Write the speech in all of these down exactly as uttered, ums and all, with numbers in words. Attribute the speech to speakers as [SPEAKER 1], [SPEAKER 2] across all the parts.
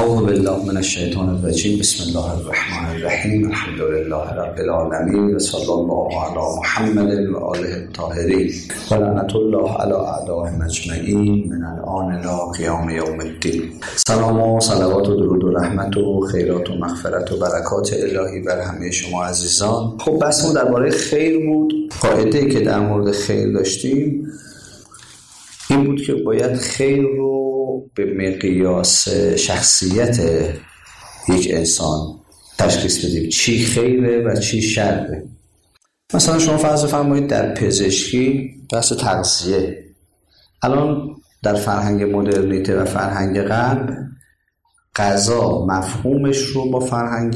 [SPEAKER 1] اعوذ بالله من الشیطان الرجیم. بسم الله الرحمن الرحیم. الحمد لله رب العالمین و صلی الله علی محمد و آله الطاهرین و لعنت الله علی اعدائهم اجمعین من الان الی قیام یوم الدین. سلام و صلوات و درود و رحمت و خیرات و مغفرت و برکات الهی بر همه شما عزیزان. خب بحثمون درباره خیر بود. قاعده‌ای که در مورد خیر داشتیم این بود که باید خیر رو به مقیاس شخصیت یک انسان تشخیص بدیم، چی خیره و چی شره. مثلا شما فرض فرمایید در پزشکی بحث تغذیه، الان در فرهنگ مدرنیته و فرهنگ غرب غذا مفهومش رو با فرهنگ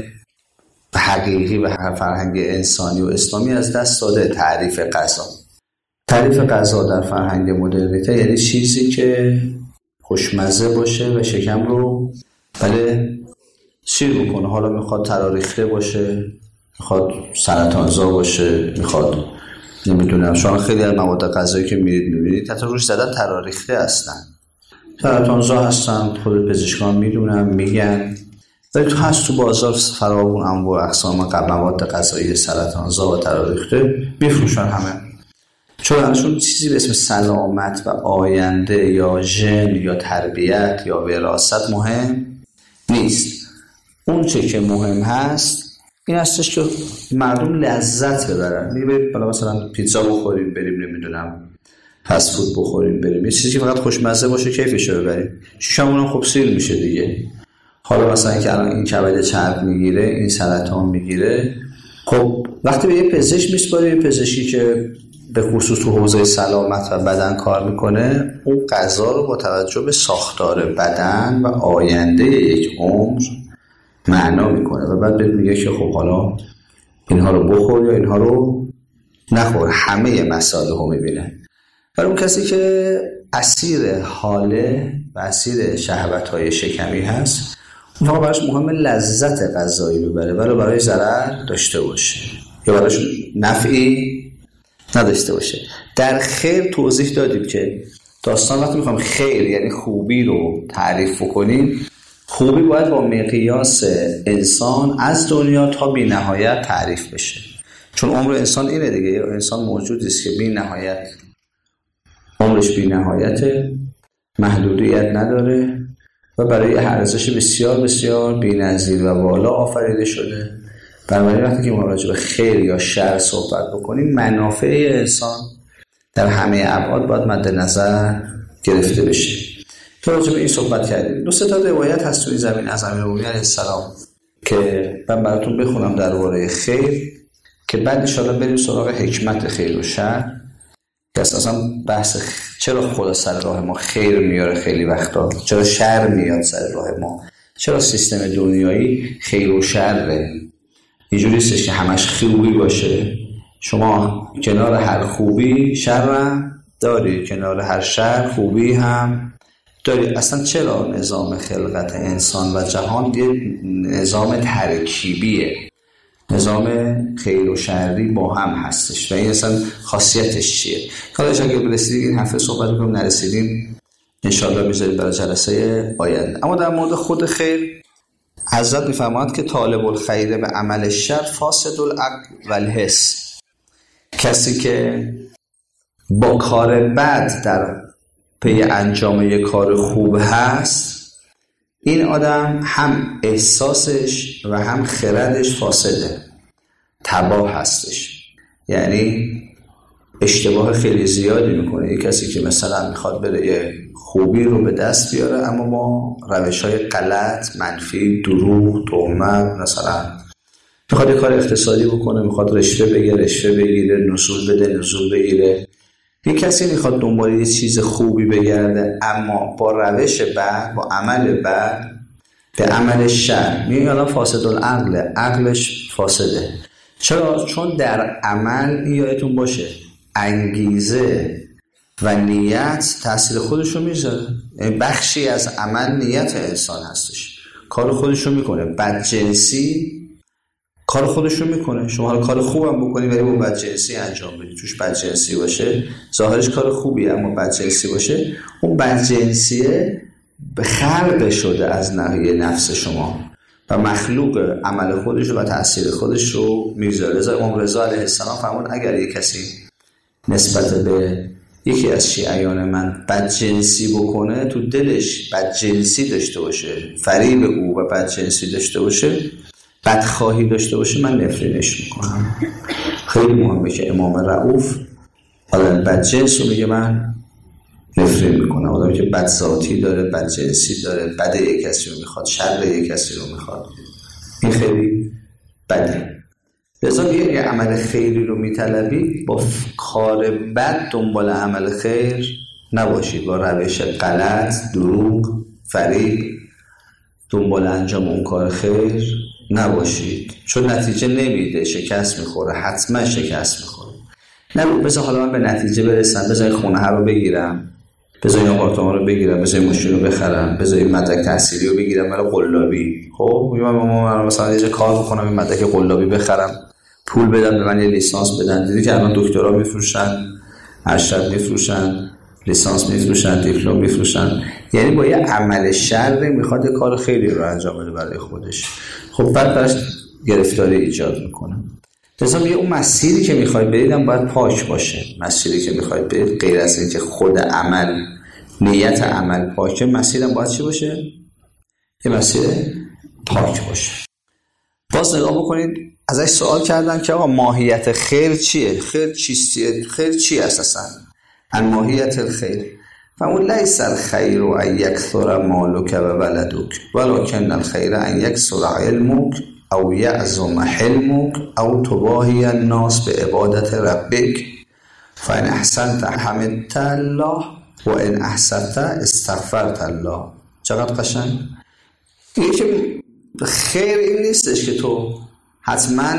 [SPEAKER 1] حقیقی و فرهنگ انسانی و اسلامی از دست داده. تعریف غذا تعریف غذا در فرهنگ مدرنیته یعنی چیزی که خوشمزه باشه و شکم رو بله سیر بکنه. حالا میخواد تراریخته باشه، میخواد سرطانزا باشه، میخواد نمیدونم، شما خیلی از مواد غذایی که میرید میبینید حتی روش زدن تراریخته هستن، سرطانزا هستن، خود پزشکان میدونن میگن، ولی تو هست تو بازار فراوون انواع اقسام مواد غذایی سرطانزا و تراریخته میفروشن همه، چون ازشون چیزی به اسم سلامت و آینده یا ژن یا تربیت یا وراثت مهم نیست. اون چه که مهم هست این هستش که مردم لذت ببرن. میبرید بالا مثلا پیتزا بخوریم بریم، نمیدونم فست فود بخوریم بریم، یه چیزی که فقط خوشمزه باشه کیفشو ببریم، شیشمون هم خب سیر میشه دیگه. حالا مثلا که الان این کبد چرب میگیره، این سرطان میگیره، خب وقتی به یه پزشک میسپاری، یه پزشکی که به خصوص تو حوزه سلامت و بدن کار میکنه، اون غذا رو با توجه به ساختار بدن و آینده یک عمر معنا میکنه و بعد بهت میگه که خب حالا اینها رو بخور یا اینها رو نخور. همه مسائل رو میبینه. ولی اون کسی که اسیر حاله و اسیر شهوت‌های شکمی هست، اون فقط براش مهم لذت غذایی ببره ولی برای ضرر داشته باشه یا براش نفعی نداشته باشه. در خیر توضیح دادیم که داستان وقتی میخوام خیر یعنی خوبی رو تعریف کنیم، خوبی باید با مقیاس انسان از دنیا تا بی نهایت تعریف بشه، چون عمر انسان اینه دیگه. انسان موجودی است که بی نهایت عمرش بی نهایته، محدودیت نداره و برای ارزش بسیار بسیار بی‌نظیر و بالا آفریده شده. بنابراین وقتی که ما راجع به خیر یا شر صحبت بکنیم، منافع انسان در همه ابعاد باید مد نظر گرفته بشه. تو راجع به این صحبت کردیم. دو سه تا روایت هست توی زمین از امیرالمومنین علیه السلام که من براتون بخونم درباره خیر، که بعد ان شاءالله بریم سراغ حکمت خیر و شر، که اصلا بحث چرا خدا سر راه ما خیر میاره خیلی وقتا، چرا شر میاد سر راه ما، چرا سیستم دنیایی خیر و شره. اینجوری نیستش که همش خوبی باشه. شما کنار هر خوبی شر هم داری، کنار هر شر خوبی هم داری. اصلا چرا نظام خلقت انسان و جهان یه نظام ترکیبیه، نظام خیر و شری با هم هستش و این اصلا خاصیتش چیه. حالا اگه برسیدیم این هفته صحبت می‌کنیم، نرسیدیم انشاءالله میذاریم برای جلسه آینده. اما در مورد خود خیر حضرت میفرماید که طالب الخیر به عمل شر فاسد العقل و الحس، کسی که با کار بد در پی انجام یک کار خوب هست، این آدم هم احساسش و هم خردش فاسده، تباه هستش، یعنی اشتباه خیلی زیادی میکنه. یک کسی که مثلا میخواد بره یه خوبی رو به دست بیاره اما با روش‌های غلط، منفی، دروغ، تهمت، مثلا میخواد یه کار اقتصادی بکنه، میخواد رشوه بگیره، رشوه بگیره، نزول بده، نزول بگیره. یک کسی میخواد دنبال یه چیز خوبی بگرده اما با روش بد، با عمل بد، به عمل شر، میگه الان فاسد العقل، عقلش فاسده. چرا؟ چون در عمل یادتون باشه انگیزه و نیت تأثیر خودش رو میذاره. بخشی از عمل نیت انسان هستش، کار خودش رو میکنه. بدجنسی کار خودش رو میکنه. شما حالا کار خوبم بکنی ولی با بدجنسی انجام بدی، توش بدجنسی باشه، ظاهرش کار خوبیه اما بدجنسی باشه، اون بدجنسیه خلق شده از ناحیه نفس شما و مخلوق عمل خودش و تأثیر خودش رو میذاره. رضا امام رضا علیه السلام فرمود اگر یک کسی نسبت به یکی از شیعیان من بدجنسی بکنه، تو دلش بدجنسی داشته باشه، فریب او و بدجنسی داشته باشه، بدخواهی داشته باشه، من نفرینش میکنم. خیلی مهمه که امام رؤوف آدم بدجنس رو میگه من نفرین میکنم. آدمی که بدذاتی داره، بدجنسی داره، بد یک کسی رو میخواد، شر یک کسی رو میخواد، این خیلی بده. لذا یه عمل خیری رو میطلبی، با کار بد دنبال عمل خیر نباشید، با روش غلط، دروغ، فریب دنبال انجام اون کار خیر نباشید، چون نتیجه نمیده، شکست میخوره، حتما شکست میخوره. نه بذار حالا من به نتیجه برسم، بذار خونه ها رو بگیرم، بذار این آپارتمان رو بگیرم، بذار این ماشین رو بخرم، بذار این مدرک تحصیلی رو بگیرم برای قلابی. خب من مثلا یه کار بکنم این مدرک قلابی بخرم، پول بدم به من یه لیسانس بدن. دیدی که الان دکترا میفروشن، ارشد میفروشن، لیسانس میفروشن، دیپلم میفروشن. یعنی با یه عمل شر میخواد یه کار خیلی رو انجام بده برای خودش. خب بعد براش گرفتاری ایجاد میکنه. لذا میگه اون مسیری که میخواید برید هم باید پاک باشه. مسیری که میخواید برید غیر از این که خود عمل، نیت عمل پاکه، مسیرم باید چی باشه؟ یه مسیر پاک باشه. باز نگاه بکنید، ازش سوال کردن که آقا ماهیت خیر چیه؟ خیر چیستیه؟ خیر چی اساسا؟ ان ماهیت الخیر فمون لیس الخیر ان یکثر مالک و ولدک ولکن الخیر ان یکثر علمک او یعظم حلمک او تباهی الناس به عبادت ربک فان احسنت حمدت الله و ان احسنت استغفرت الله. چقدر قشنگ. این که خیر این نیستش که تو حتما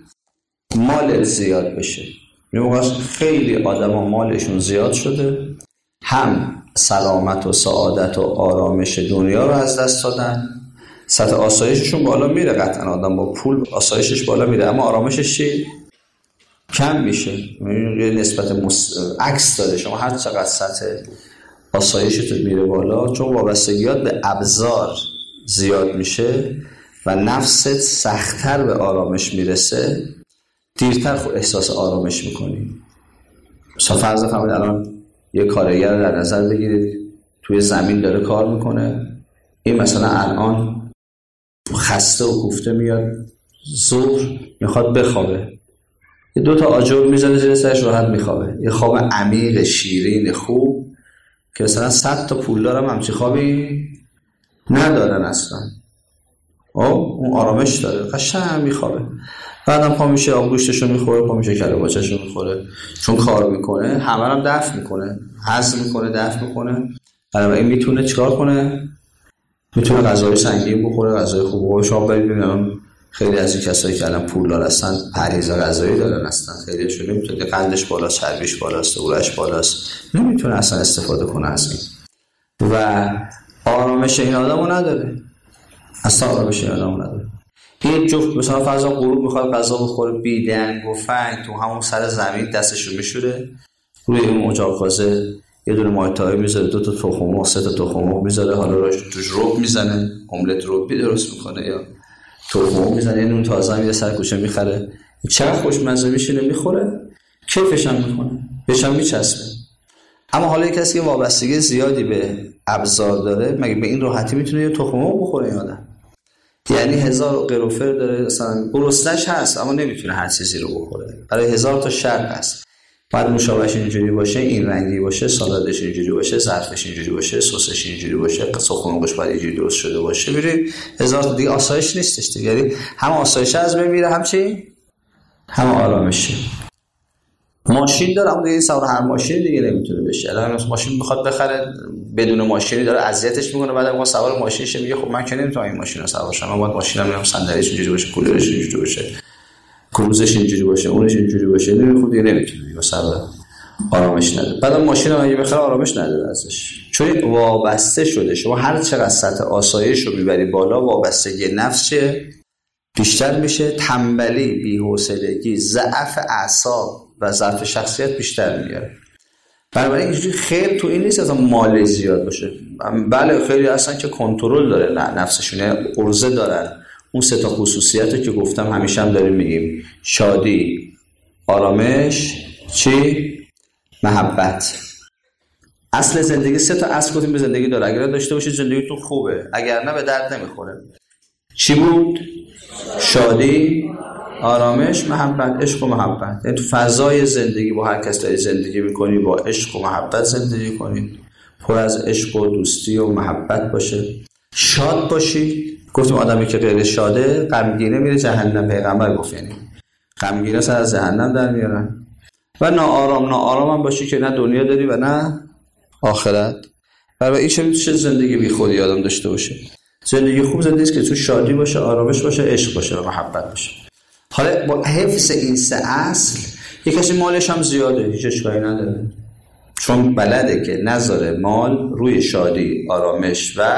[SPEAKER 1] مالت زیاد بشه. میگم خیلی آدم ها مالشون زیاد شده، هم سلامت و سعادت و آرامش دنیا رو از دست دادن، سطح آسایششون بالا میره. قطعا آدم با پول آسایشش بالا میره، اما آرامشش چی؟ کم میشه. یه نسبت مس... عکس داره. شما هر چقدر سطح آسایشتون میره بالا، چون وابستگیات به ابزار زیاد میشه و نفست سخت‌تر به آرامش میرسه، دیرتر خود احساس آرامش میکنی. مثلا فرض فرمایید الان یه کارگر در نظر بگیرید توی زمین داره کار میکنه، این مثلا الان خسته و کوفته میاد، ظهر میخواد بخوابه، یه دو تا آجر میزنه زیر سرش راحت میخوابه، یه خواب عمیق شیرین خوب که مثلا صد تا پول دارم همچی خوابی ندارن اصلا. اون آرامش داره، قشنگ میخوابه. بعدم پا میشه آبگوشتشو میخوره، پا میشه کله باچه‌شو میخوره، چون کار میکنه همه هم دفع میکنه، هضم میکنه، دفع میکنه. این میتونه چیکار کنه؟ میتونه غذای سنگین بخوره، غذای خوب بخوره. شما ببینید خیلی از این کسایی که الان پولدار هستن پرهیز غذایی دارن هستن، خیلیشون نمیتونه، قندش بالاست، چربیش بالاست، اورش بالاست، نمیتونه اصلا استفاده کنه از این و آرامش این آدمو نداره، اصلا آرامش این آدمو نداره. این جفت مثلا فرضاً غروب میخواد غذا بخوره، بیدنگ و فنگ تو همون سر زمین دستشو میشوره روی اون اجاق کازه، یه دونه مایتای میذاره، دو تا تخم مرغ، سه تا تخم مرغ میذاره، حالا روش توش رب میزنه، املت ربی درست میکنه یا تخم مرغ میزنه، یه نون تازه میذاره سر کوچه میخره، چقدر خوشمزه میشینه میخوره، کیفش هم میکنه، بهش هم میچسبه. اما حالا یک کسی که وابستگی زیادی به ابزار داره، مگه به این راحتی میتونه یه تخم مرغ بخوره این آدم؟ یعنی هزار قروفر داره، مثلا گرسنه‌ش هست اما نمیتونه هر چیزی رو بخوره، برای هزار تا شرط هست. بعد نوشابهش اینجوری باشه، این رنگی باشه، سالادش اینجوری باشه، ظرفش اینجوری باشه، سسش اینجوری باشه، تخم مرغش باید اینجوری درست شده باشه. ببینید هزار تا دیگه آسایش نیستش دیگه. یعنی هم آسایش از بین میره، هم چی؟ هم آرامشه. ماشین داره اما دیگه سوار هر ماشین دیگه نمیتونه بشه. الان ماشین میخواد بخره، بدون ماشینی داره اذیتش میکنه، بعد میگه سوار ماشینشه، میگه خب من که نمیتونم این ماشین رو سوار شم، من باید ماشینم میام صندلیش اینجوری باشه، کولرش اینجوری باشه، کروزش اینجوری باشه، اونش اینجوری باشه، نمیخواد دیگه نمیتونه دیگه سوار آرامش نداره. بعد ماشین رو اگه بخره آرامش نداره ازش، چون وابسته شده. شما هر چقدر سطح آسایش رو میبری بالا، وابستگی نفس بیشتر میشه، تنبلی، بی‌حوصلگی، ضعف اعصاب و ضعف شخصیت بیشتر میاره. بنابراین اینجوری خیر تو این نیست اصلا مال زیاد باشه. بله خیلی اصلا که کنترل داره نفسشونه، عرضه دارن. اون سه تا خصوصیت رو که گفتم همیشه هم داریم میگیم: شادی، آرامش، چی؟ محبت. اصل زندگی سه تا اصل گفتیم به زندگی داره. اگر داشته باشید زندگیتون خوبه، اگر نه به درد نمیخوره. چی بود؟ شادی، آرامش، محبت. عشق و محبت. یعنی تو فضای زندگی با هر کس داری زندگی میکنی، با عشق و محبت زندگی کنی، پر از عشق و دوستی و محبت باشه. شاد باشی. گفتیم آدمی که غیر شاده غمگینه میره جهنم. پیغمبر گفت یعنی غمگینه سر از جهنم در میارن. و ناآرام ناآرام هم باشی که نه دنیا داری و نه آخرت. برای این شما چه زندگی بی خودی آدم داشته باشه. زندگی خوب زندگی است که تو شادی باشه، آرامش باشه، عشق باشه و محبت باشه. حالا با حفظ این سه اصل یک کسی مالش هم زیاده، هیچ اشکالی نداره، چون بلده که نذاره مال روی شادی، آرامش و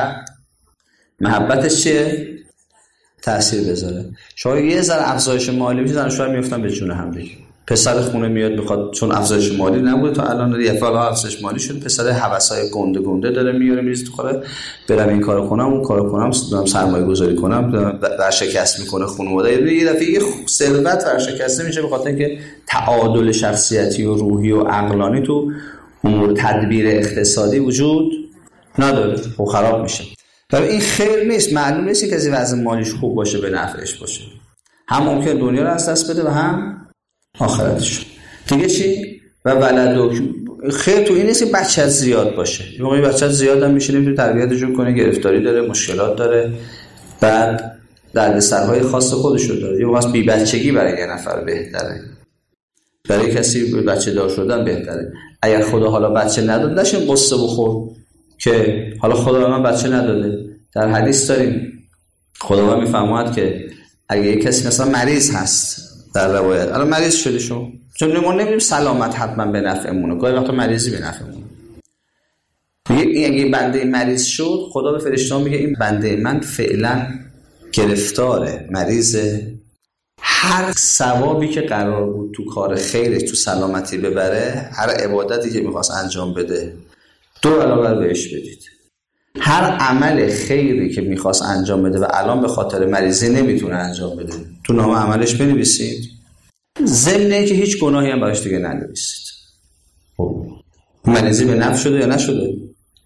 [SPEAKER 1] محبتش چیه؟ تأثیر بذاره. شما یه ذره افزایش مالی میذارن شاید میافتن به جون هم دیگه. پسر خونه میاد میخواد، چون افزایش مالی نبوده تا الان، یه فعلا افزایش مالی شد، پسر هوسای گنده گنده داره میاره میریزه تو خوره، برم این کارو کنم اون کارو کنم، دارم سرمایه گذاری کنم، ورشکست میکنه خانواده. یه دفعه یه ثروت ورشکسته میشه به خاطر اینکه تعادل شخصیتی و روحی و عقلانی تو امور تدبیر اقتصادی وجود نداره، خب خراب میشه. برای این خیر نیست. معلوم نیست که کسی وضع مالیش خوب باشه به نفعش باشه، هم ممکن دنیا رو از دست بده و هم آخرتش. دیگه چی؟ و ولدو خیر تو این نیست که بچه زیاد باشه. یه موقعی بچه زیاد هم میشینه تو تربیتشون کنه، گرفتاری داره، مشکلات داره، بعد دردسرهای خاص خودش رو داره. یه واسه بی بچگی برای یه نفر بهتره، برای کسی بچه دار شدن بهتره. اگر خدا حالا بچه نداد نشه قصه بخور که حالا خدا به من بچه نداده. در حدیث داریم خدا میفرماید که اگه یک کسی مثلا مریض هست، در روایت الان مریض شدی شو، چون ما نمیدونیم سلامت حتما به نفعمونه، گاهی وقتا مریضی به نفعمونه. میگه اگه بنده مریض شد، خدا به فرشته‌ها میگه این بنده من فعلا گرفتاره، مریضه، هر ثوابی که قرار بود تو کار خیرش تو سلامتی ببره، هر عبادتی که میخواست انجام بده دو برابر بهش بدید. هر عمل خیری که میخواست انجام بده و الان به خاطر مریضی نمیتونه انجام بده، تو نامه عملش بنویسید، ضمن که هیچ گناهی هم براش دیگه ننویسید. خب مریضی به نفع شده یا نشده؟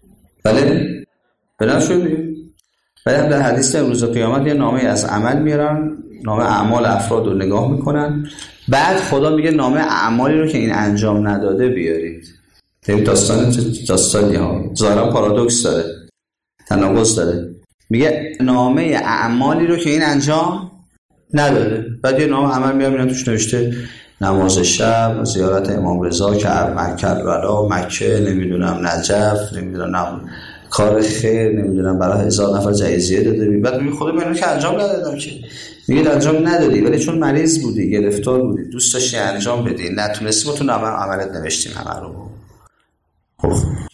[SPEAKER 1] بله به نفع شده. ولی هم در حدیث در روز قیامت یه نامه از عمل میارن، نامه اعمال افراد رو نگاه میکنن، بعد خدا میگه نامه اعمالی رو که این انجام نداده بیارید. این داستان داستانی ها ظاهرا پارادوکس داره، تناقض داره. میگه نامه اعمالی رو که این انجام نداده، بعد یه نامه عمل میاد میاد توش نوشته نماز شب، زیارت امام رضا، مکه، کربلا، مکه، نمیدونم نجف، نمیدونم کار خیر، نمیدونم برای هزار نفر جایزیه داده. بعد میگه خدا من که انجام ندادم که. میگه انجام ندادی ولی چون مریض بودی، گرفتار بودی، دوست داشتی انجام بدی، نتونستی، ما تو نامه عملت نوشتیم همه رو. خب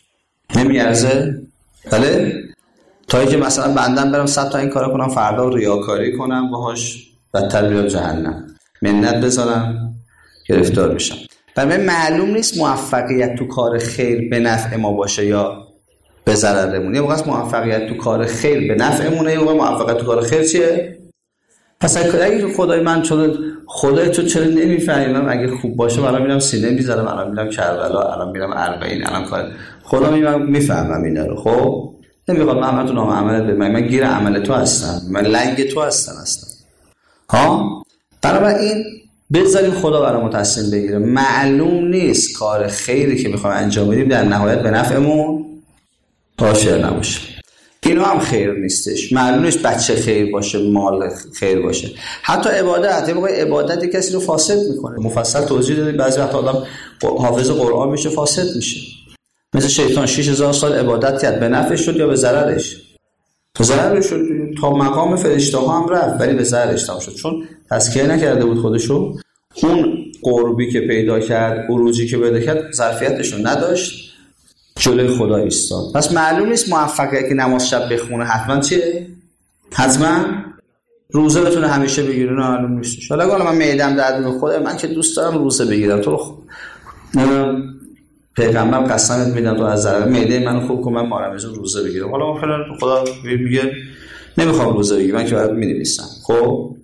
[SPEAKER 1] نمیارزه؟ بله؟ تا که مثلا بندم برم صد تا این کارا کنم، فردا ریاکاری کنم باهاش، بدتر بیام جهنم، منت بذارم، گرفتار میشم. برای معلوم نیست موفقیت تو کار خیر به نفع ما باشه یا به ضررمون. یه موقع موفقیت تو کار خیر به نفعمونه، یه موقع موفقیت تو کار خیر چیه؟ پس اگه خدای من چون خدای تو چرا نمیفهمم، اگه خوب باشه الان میرم سینه میذارم، الان میرم کربلا، الان میرم اربعین، الان کار خدا میفهمم اینا رو. خب نمیخواد من همتون نام عملت به من، من گیر عمل تو هستم، من لنگ تو هستم هستم ها. بنابراین بذاریم خدا برامون تصمیم بگیره. معلوم نیست کار خیری که میخوایم انجام بدیم در نهایت به نفعمون باشه نباشه. اینا هم خیر نیستش. معلوم نیست بچه خیر باشه، مال خیر باشه، حتی عبادت. یه موقع عبادت کسی رو فاسد میکنه. مفصل توضیح دادیم بعضی وقت آدم حافظ قرآن میشه فاسد میشه. مثل شیطان شش هزار سال عبادت کرد، به نفعش شد یا به ضررش؟ به ضررش شد. تا مقام فرشته ها هم رفت ولی به ضررش تمام شد، چون تزکیه نکرده بود خودشو. اون قربی که پیدا کرد، عروجی که پیدا کرد، ظرفیتشو نداشت، جلوی خدا ایستاد. پس معلوم نیست موفقیت که نماز شب بخونه حتما چیه؟ حتما روزه بتونه همیشه بگیره، نه معلوم نیست. حالا اگه من معده‌ام درد میکنه، من که دوست دارم روزه بگیرم، تو پیغمبر قسمت میدم تو از ضرر معده منو خوب کن من مارمزون روزه بگیرم. حالا اون فلان خدا میگه نمیخوام روزه بگیرم من که برات مینویسم. خب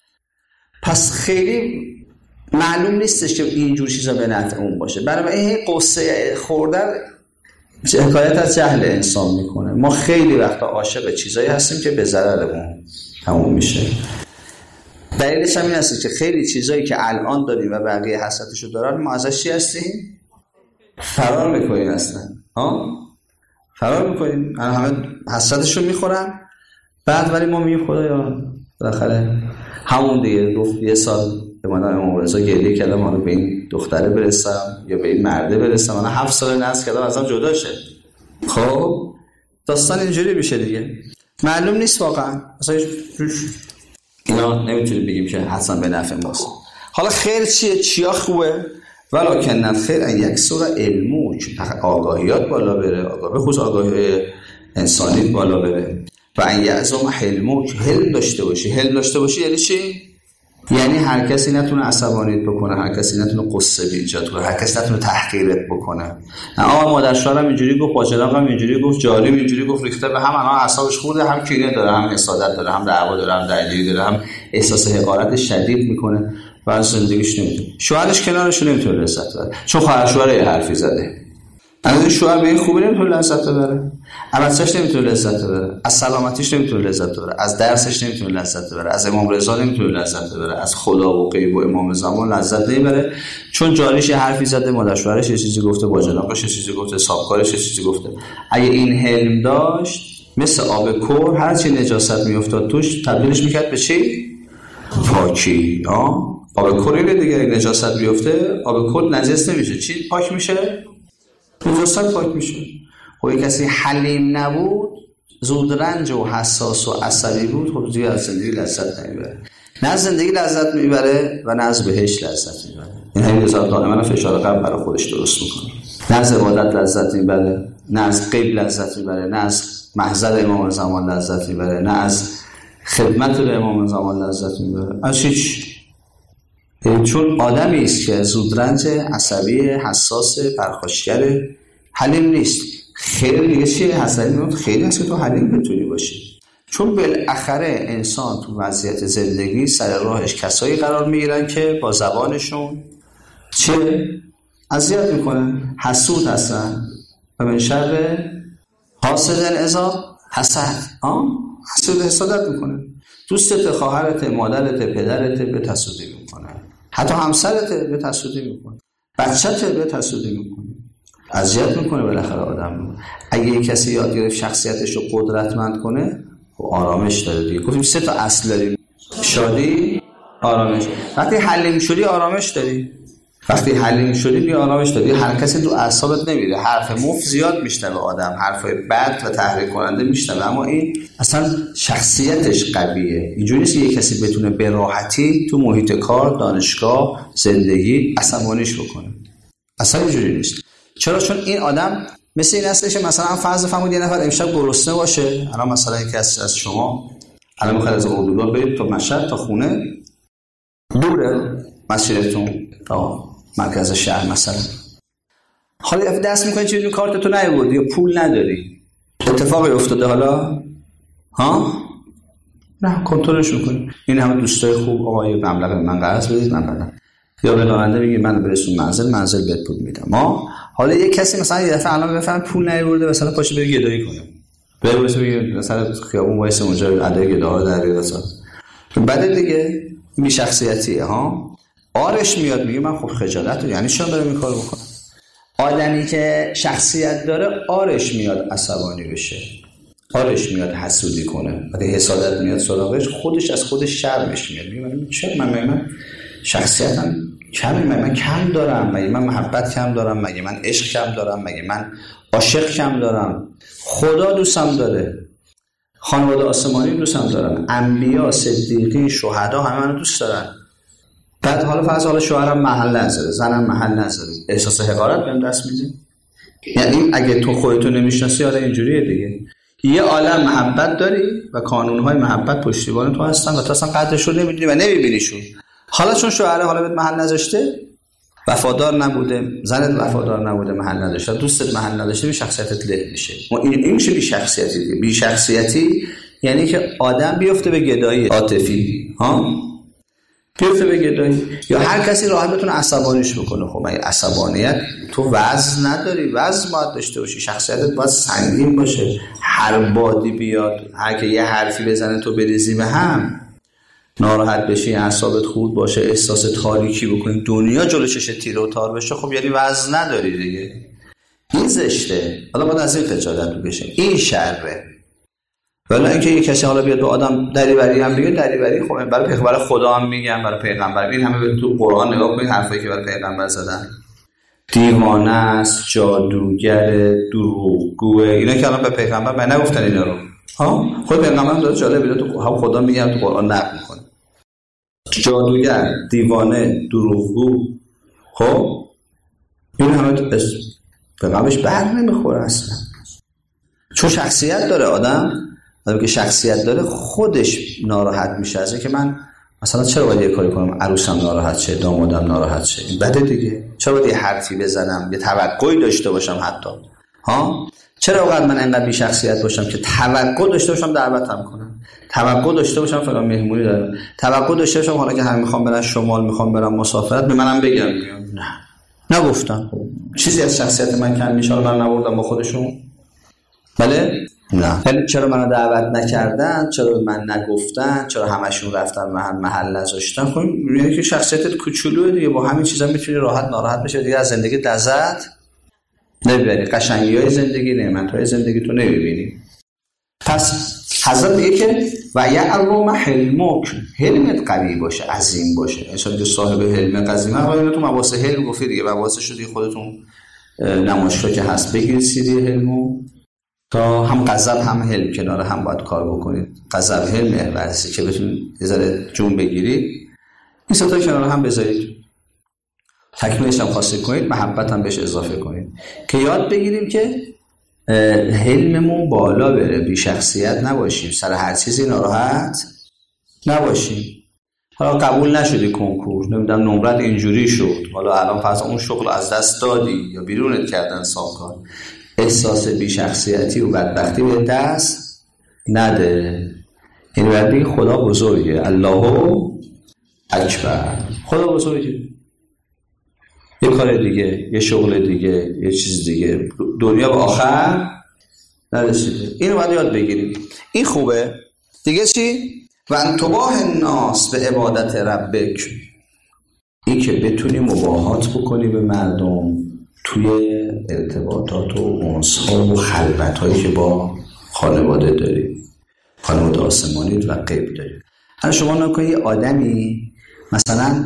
[SPEAKER 1] پس خیلی معلوم نیستش که اینجور چیزا به نفع اون باشه. برای این قصه خوردن حکایت از جهل انسان میکنه. ما خیلی وقتا عاشق چیزایی هستیم که به ضررمون تموم میشه. دلیلش هم این هست که خیلی چیزایی که الان داریم و بقیه حسرتشو دارن ما ازش چی هستیم؟ فرار میکنیم اصلا. ها؟ فرار میکنیم. همه حسرتشو میخورن بعد ولی ما میگیم خدایا بالاخره همون دیگه گفت یه سال به من امام رضا گریه کردم من به این دختره برسم یا به این مرده برسم من هفت سال ناز کردم ازم جدا شد. خب داستان اینجوری میشه دیگه. معلوم نیست واقعا اصلا اینا نمیتونیم بگیم که حتما به نفع ماست. حالا خیر چیه؟ چیا خوبه؟ ولکن الخیر ان یکثر علمک، آگاهیات بالا بره، آگاه به خصوص آگاهی انسانی بالا بره. و ان یعظم حلمک، حلم داشته باشی. حلم داشته باشی یعنی چی؟ یعنی هر کسی نتونه عصبانیت بکنه، هر کسی نتونه قصه ایجاد کنه، هر کسی نتونه تحقیرت بکنه. آقا مادر شوهرم اینجوری گفت، باجلاقم اینجوری گفت، جالب اینجوری گفت، ریخته به هم، الان اعصابش خورده، هم کینه داره، هم حسادت داره، هم دعوا داره، هم درگیری داره، هم احساس حقارت شدید میکنه و از زندگیش نمیتونه. شوهرش کنارش نمیتونه لذت ببره چون خواهر شوهر یه حرفی زده. از این شوهر به این خوبی نمیتونه لذت ببره، از بچه‌ش نمیتونه لذت ببره، از سلامتیش نمیتونه لذت ببره، از درسش نمیتونه لذت ببره، از امام رضا نمیتونه لذت ببره، از خدا و غیب و امام زمان لذت نمیبره چون جاریش یه حرفی زده، مادر شوهرش یه چیزی گفته، باجناقش یه چیزی گفته، صاحبکارش یه چیزی گفته. اگه این حلم داشت مثل آب کور هر چی نجاست میافتاد توش تبدیلش میکرد به چی؟ پاکی. ها آب کور اینه دیگه، نجاست بیفته آب کور نجس نمیشه، چی پاک میشه؟ نجاست پاک میشه. خب کسی حلیم نبود، زود رنج و حساس و عصبی بود، خب دیگه از زندگی لذت نمیبره. نه از زندگی لذت میبره و نه از بهشت لذت میبره. این همین حساب دائما فشار قلب برای خودش درست میکنه. نه از عبادت لذت میبره، نه از غیب لذت میبره، نه از محضر امام زمان لذت میبره، نه از خدمت به امام زمان لذت میبره، از هیچ. چون آدمی است که زودرنج، عصبی، حساس، پرخاشگر، حلیم نیست. خیلی دیگه چیه؟ حسنی خیلی هست که تو حلیم بتونی باشی. چون بالاخره انسان تو وضعیت زندگی سر راهش کسایی قرار میگیرن که با زبانشون چه؟ اذیت میکنن، حسود هستن و من شر حاسد اذا حسد. آه؟ حسود حسادت میکنن. دوستت، خواهرت، مادرت، پدرت به حسودی میکنن. حتی همسرت به حسودی میکنه، بچه‌ت به حسودی میکنه، اذیت میکنه. بالاخره آدم رو اگه یک کسی یاد گرفت شخصیتش رو قدرتمند کنه و آرامش داره دیگه. گفتیم سه تا اصل داریم: شادی، آرامش. وقتی حلیم شدی آرامش داری. وقتی حلیم شدی بی آرامش داری. هر کسی تو اعصابت نمیره، حرف مفت زیاد میشنوه آدم، حرفای بد و تحریک کننده میشنوه، اما این اصلا شخصیتش قویه. اینجوری نیست که یک کسی بتونه به راحتی تو محیط کار، دانشگاه، زندگی عصبانیش بکنه. اصلا اینجوری نیست. چرا؟ چون این آدم مثل این هستش که مثلا فرض فرمود یه نفر امشب گرسنه باشه، الان مثلا یکی از شما الان میخواد از اردوگاه برید تا مشهد تا خونه، دوره مسیرتون تا مرکز شهر مثلا. حالا دست میکنی چیزی کارت تو نیاوردی یا پول نداری، اتفاقی افتاده حالا ها؟ نه، کنترلش میکنی. این همه دوستای خوب آقای مبلغ من قرض بدید من بدم، یا به راننده میگه من برسون منزل، منزل بهت پول میدم. ما حالا یک کسی مثلا یه دفعه الان بفهم پول نیاورده، مثلا پاشه بره گدایی کنه، بره واسه بگه مثلا خیابون وایس اونجا ادای گداها در ریاست، بعد دیگه بی شخصیتیه ها. آرش میاد میگه من خب خجالت، یعنی چرا دارم این کارو بکنم؟ آدمی که شخصیت داره آرش میاد عصبانی بشه، آرش میاد حسودی کنه، وقتی حسادت میاد سراغش خودش از خودش شرمش میاد، میگه من چرا من من شخصیتم کمه، من, من کم دارم، مگه من محبت کم دارم، مگه من عشق کم دارم، مگه من عاشق کم دارم؟ خدا دوستم داره، خانواده آسمانی دوستم دارن، انبیا، صدیقین، شهدا همه منو دوست دارن. بعد حالا فرض حالا شوهرم محل نذاره، زنم محل نذاره، احساس حقارت بهم دست میده. یعنی اگه تو خودتو نمیشناسی حالا اینجوریه دیگه. یه عالم محبت داری و کانونهای محبت پشتیبان تو هستن و تو اصلا قدرش رو نمیدونی و نمیبینیشون. حالا چون شوهر حالا بهت محل نذاشته وفادار نبوده، زنت وفادار نبوده، محل نداشته، دوستت محل نداشته، به شخصیتت له میشه. این این میشه بی شخصیتی. بی شخصیتی یعنی که آدم بیفته به گدایی عاطفی، ها، بیفته به گدایی. یا هر کسی راحت بتونه عصبانیش بکنه. خب مگه عصبانیت تو وزن نداری؟ وزن باید داشته باشی، شخصیتت باید سنگین باشه. هر بادی بیاد، هر که یه حرفی بزنه تو بریزی به هم، ناراحت بشی، اعصابت خورد باشه، احساس تاریکی بکنی، دنیا جلو چشت تیره و تار بشه، خب یعنی وزن نداری دیگه. این زشته. حالا باید از این خجالت بکشه. این شره. ولی اینکه یک کسی حالا بیاد به آدم دریوری هم بگه، دریوری خب برای پیغمبر خدا هم میگم، برای پیغمبر. این همه به تو قرآن نگاه کنید، حرفایی که برای پیغمبر زدن. دیوانه است، جادوگر، دروغگوه، اینا که الان به پیغمبر من نگفتن اینا رو. ها خود پیغمبر داره جالب تو هم خدا میگم تو قرآن نقل میکنه. جادوگر، دیوانه، دروغگو، خب این همه اسم پیغمبرش بر نمیخوره اصلا. چون شخصیت داره آدم. آدم که شخصیت داره خودش ناراحت میشه از اینکه من مثلا چرا باید یه کاری کنم عروسم ناراحت شه، دامادم ناراحت شه، این بده دیگه. چرا باید یه حرفی بزنم، یه توقعی داشته باشم حتی، ها؟ چرا واقعا من انقدر بی شخصیت باشم که توقع داشته باشم دعوتم کنم، توقع داشته باشم فلان مهمونی دارم، توقع داشته باشم حالا که هم میخوام برم شمال، میخوام برم مسافرت، به منم بگم. نه نگفتن. چیزی از شخصیت من کم میشه من نبردم با خودشون. بله؟ نه. ولی چرا منو دعوت نکردن؟ چرا من نگفتن؟ چرا همشون رفتن محل محل نذاشتن؟ خب میگه که شخصیتت کوچولوئه دیگه، با همین چیزا میتونی راحت ناراحت بشی دیگه، از زندگی لذت نمیبری، قشنگی‌های زندگی، نعمت‌های زندگی تو نمیبینی. پس حضرت میگه که و یعلم حلمک، حلمت قوی باشه، عظیم باشه. انشالله که صاحب حلم قزیمه. حالا تو مباحث حلم گفتی دیگه، مباحثش رو دیگه خودتون نمایشگاه که هست بگیرید سیدی حلمو، تا هم غضب هم حلم کنار هم باید کار بکنید. غضب حلم احوازی که بتونید یه ذره جون بگیرید، این سه تا کنار هم بذارید، تکمیلش هم خاصی کنید، محبت هم بهش اضافه کنید که یاد بگیریم که حلممون بالا بره، بی شخصیت نباشیم، سر هر چیزی ناراحت نباشیم. حالا قبول نشدی کنکور، نمیدونم نمرت اینجوری شد، حالا الان پس اون شغل از دست دادی یا بیرونت کردن سامکار، احساس بی شخصیتی و بدبختی به دست نده. این وقتی خدا بزرگه، الله اکبر، خدا بزرگه. یه کار دیگه، یه شغل دیگه، یه چیز دیگه، دنیا به آخر نرسیده. اینو باید یاد بگیریم. این خوبه. دیگه چی؟ و انتباه الناس به عبادت ربک، این که بتونی مباهات بکنی به مردم توی ارتباطات و انس‌ها و خلوت‌هایی که با خانواده داری، خانواده آسمانی و غیب داری. حالا شما نکنی یه آدمی مثلا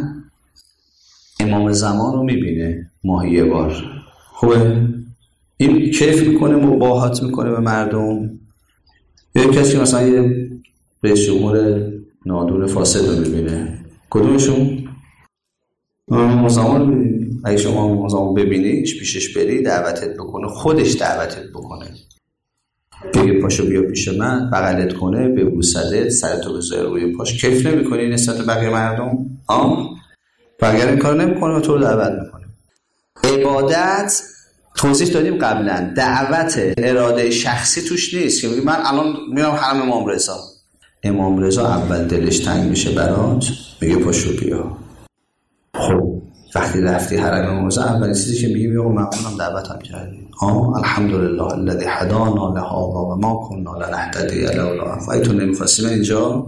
[SPEAKER 1] امام زمان رو میبینه ماهی یه بار، خوبه؟ این کیف میکنه، مباهات میکنه به مردم. یه کسی مثلا یه رئیس جمهور نادون فاسد رو میبینه، کدومشون؟ امام زمان رو میبینه. اگه شما امام زمان ببینیش، پیشش بری، دعوتت بکنه، خودش دعوتت بکنه، بگه پاشو بیا پیش من، بغلت کنه، ببوسدت، سرتو بذاره روی پاش، کیف نمیکنی نسبت به بقیه مردم؟ آه؟ بقیه این کار نمیکنه و تو رو دعوت میکنه. عبادت توضیح دادیم قبلا، دعوت اراده شخصی توش نیست که من الان میرم حرم امام رضا، امام رضا اول دلش تنگ میشه برات، میگه پاشو بیا. خب وقتی رفتی حرم امام رضا، اولین چیزی که میگی میگم ممنونم دعوتم کردی، ها الحمدلله الذی هدانا لهذا و ما كنا لنهتدی لولا. وای تو نمیخواستی من اینجا.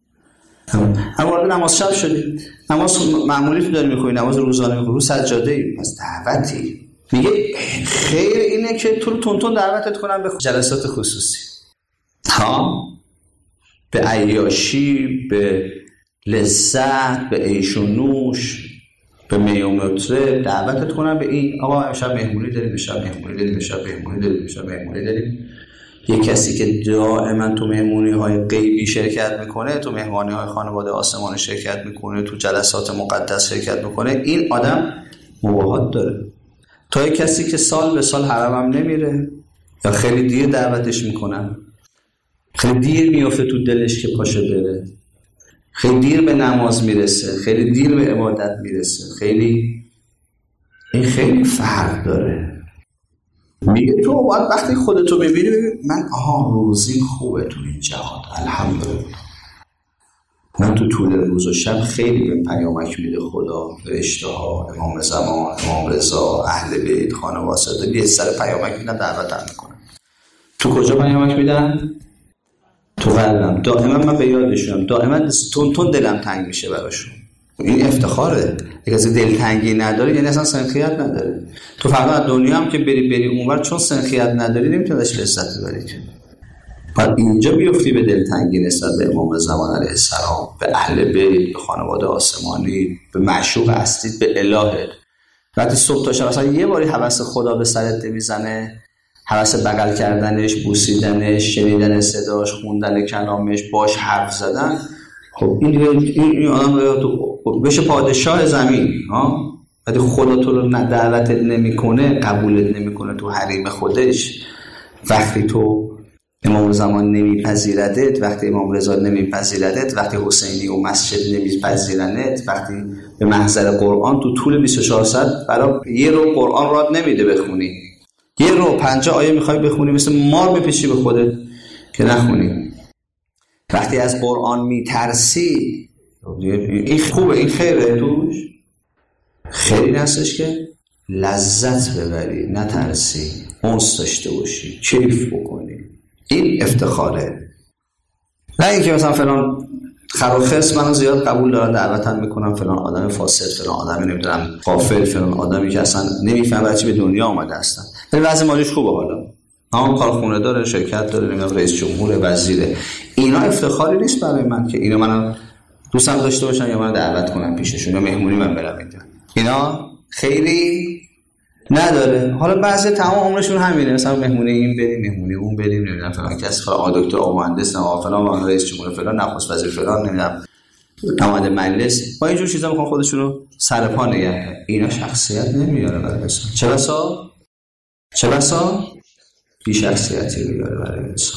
[SPEAKER 1] اما وارد نماز شب شدی، نماز معمولی تو داری میخونی، نماز روزانه میخونی، رو سجاده ای، پس دعوتی. میگه خیر اینه که تو رو تون تون دعوتت کنم به جلسات خصوصی، ها، به عیاشی، به لذت، به عیش و نوش، به می و مطرب، دعوتت کنم به این. آقا امشب مهمونی داریم، امشب مهمونی داریم، امشب مهمونی داریم، امشب مهمونی داریم. یک کسی که دائما تو مهمونی‌های غیبی شرکت میکنه، تو مهمانی‌های خانواده آسمانی شرکت میکنه، تو جلسات مقدس شرکت میکنه، این آدم مباهات داره. تا یک کسی که سال به سال حرم هم نمیره یا خیلی دیر دعوتش میکنن، خیلی دیر میفته تو دلش که پاشه بره، خیلی دیر به نماز میرسه، خیلی دیر به عبادت میرسه، خیلی این خیلی فرق داره. میگه تو باید وقتی خودتو ببینی من آها روزی خوبه تو این جهان الحمدلله. من تو طول روز و شب خیلی به پیامک میده خدا، فرشته ها، امام زمان، امام رضا، اهل بیت، خانواده یه سر پیامک میدن، دعوتم میکنن. تو کجا پیامک میدن؟ تو قلبم. دائما من به یادشونم، دائما تون تون دلم تنگ میشه براشون. این افتخاره. اگه از دلتنگی نداری یعنی اصلا سنخیت نداری. تو فردا از دنیا هم که بری بری اونور چون سنخیت نداری نمیتونی ازش لذت ببری. بعد اینجا بیفتی به دلتنگی نسبت به امام زمان علیه السلام، به اهل بیت، به خانواده آسمانی، به معشوق اصلیت، به الهت. وقتی صبح تا شب مثلا یه باری هوس خدا به سرت میزنه، هوس بغل کردنش، بوسیدنش، شنیدن صداش، خوندن کلامش، باش حرف زدن، خب این این آدم تو بشه پادشاه زمین ها. ولی خدا تو رو دعوت نمیکنه، قبولت نمیکنه تو حریم خودش. وقتی تو امام زمان نمیپذیردت، وقتی امام رضا نمیپذیردت، وقتی حسینی و مسجد نمیپذیرنت، وقتی به محضر قرآن تو طول بیست و چهار ساعت برای یه رو قرآن راد نمیده بخونی، یه رو پنجاه آیه میخوای بخونی مثل مار بپیچی به خودت که نخونی. وقتی از قرآن میترسی، این خوبه، این خیره توش، خیلی هستش که لذت ببری، نترسی، انس داشته باشی، کیف بکنی. این افتخاره. نه اینکه مثلا فلان خراخس منو زیاد قبول دارن، دعوتم میکنم، فلان آدم فاسد، فلان آدمی نمیدونم غافل، فلان آدمی که اصلا نمیفهمه بچه به دنیا آمده هستن، ولی وضع مالیش خوبه، حالا هم کارخونه داره، شرکت داره، نمیدونم رئیس جمهور، وزیره. اینا افتخاری نیست برای من که اینا منو دوستم داشته باشن یا منو دعوت کنن پیششون یا مهمونی من برم اینجا. اینا خیلی نداره. حالا بعضی تمام عمرشون همینه، مثلا مهمونی این بریم، مهمونی اون بریم، نمیدونم فلان کس، فلان دکتر، آ مهندس، نه فلان رئیس جمهور، فلان نخست وزیر، فلان نمیدونم نماینده مجلس، با اینجور چیزا میخوان خودشونو سر پا نگه کنن. اینا شخصیت نمیاره برای انسان. چه بسا چه بسا بی شخصیتی میاره برای انسان.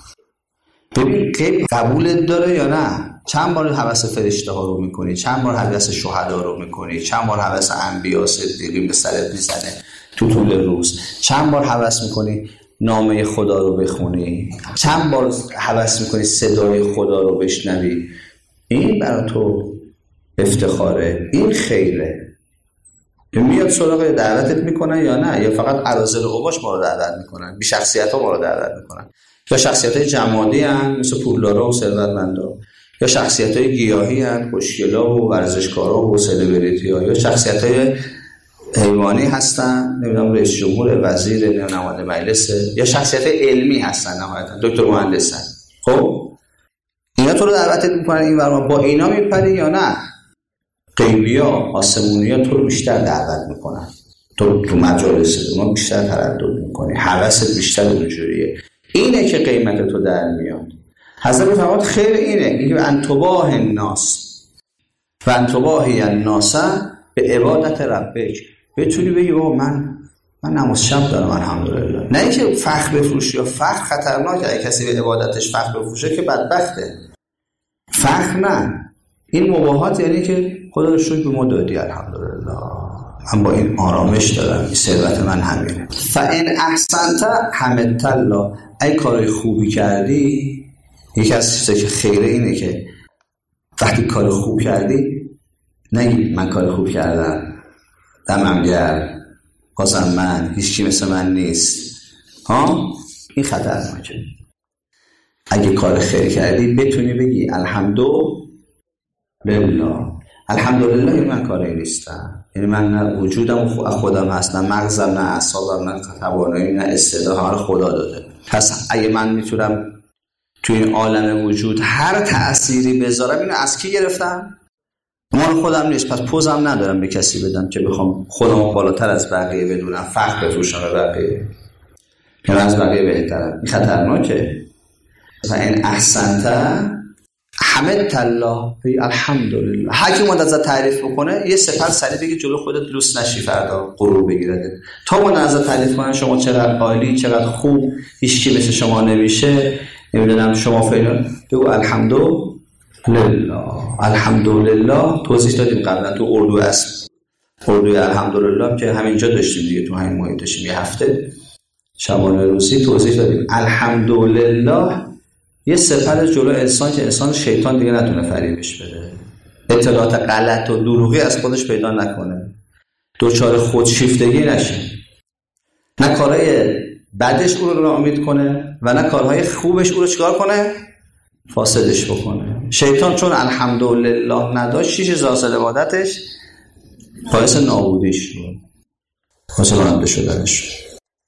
[SPEAKER 1] ببین غیب قبولت داره یا نه؟ چند بار هوس فرشته ها رو میکنی، چند بار هوس شهدا رو میکنی، چند بار هوس انبیا صدیقین به سرت میزنه تو طول روز، چند بار هوس میکنی نامه خدا رو بخونی، چند بار هوس میکنی صدای خدا رو بشنوی. این برای تو افتخاره، این خیره. میاد سراغ دعوتت میکنن یا نه؟ یا فقط اراذل و اوباش ما رو دعوت میکنن، بی شخصیت ها ما رو دعوت میکنن، یا شخصیت های جمادی هستند مثل پولدارا و ثروتمندا، یا شخصیت های گیاهی هستند خوشگلا و ورزشکارا و سلبریتی ها، یا شخصیت های حیوانی هستن، نمیدونم رئیس جمهور، وزیر، نمیدونم نماینده مجلس، یا شخصیت های علمی هستن، نهایتا دکتر مهندسن. خب اینا تو رو دعوتت میکنن این ور، با اینا میپری یا نه؟ غیبیا، آسمونیا تو رو بیشتر دعوت میکنن، تو تو مجالس اونا بیشتر تردد میکنی، حوست بیشتر اونجوریه. اینه که قیمت تو در میاد. حضرت فرمود خیر اینه، اینکه انتباه الناس و انتباهی الناس به عبادت ربک، بتونی بگی او من من نماز شب دارم الحمدلله. نه اینکه فخر بفروشی، یا فخر خطرناکه، اگه کسی به عبادتش فخر بفروشه که بدبخته. فخر نه، این مباهات یعنی که خدا رو شکر به ما دادی الحمدلله، من با این آرامش دارم، این ثروت من همینه. فان احسنت حمدت الله، ای کار خوبی کردی. یکی از چیزایی که خیره اینه که وقتی کار خوب کردی نگی من کار خوب کردم، دمم گرم، بازم من، هیچ کی مثل من نیست. ها این خطرناکه. اگه کار خیر کردی بتونی بگی الحمدلله، الحمدلله این من کاری نیستم، یعنی من نه وجودم خودم هست، نه مغزم، نه اعصابم، نه توانایی، نه استعداد، همه خدا داده. پس اگه من میتونم توی این عالم وجود هر تأثیری بذارم، اینو از کی گرفتم؟ مال خودم نیست، پس پوزم ندارم به کسی بدم که بخوام خودم بالاتر از بقیه بدونم، فخر بفروشم به بقیه، یعنی از بقیه بهترم. این خطرناکه. و این احسنت حمدت الله، الحمدلله. هر کی اومد ازت تعریف بکنه یه سپر سری بگی جلو خودت لوس نشی، فردا غرور بگیرد. تا اومد ازت تعریف کنه شما چقدر عالی، چقدر خوب، هیچ کی مثل شما نمیشه، نمیدونم شما فعلا، بگو الحمدلله. الحمدلله توضیح دادیم قبلا تو اردو اصل. اردوی الحمدلله که همینجا داشتیم دیگه، تو همین محیط داشتیم یه هفته شبانه روزی توضیح دادیم. الحمدلله یه سپر جلو انسان که انسان شیطان دیگه نتونه فریبش بده، اطلاعات غلط و دروغی از خودش پیدا نکنه، دوچار خودشیفتگی نشه، نه کارهای بدش او رو ناامید کنه و نه کارهای خوبش او رو چیکار کنه؟ فاسدش بکنه. شیطان چون الحمدلله نداشت، شیش زاسل عبادتش باعث نابودیش شد، باعث راننده شدنش.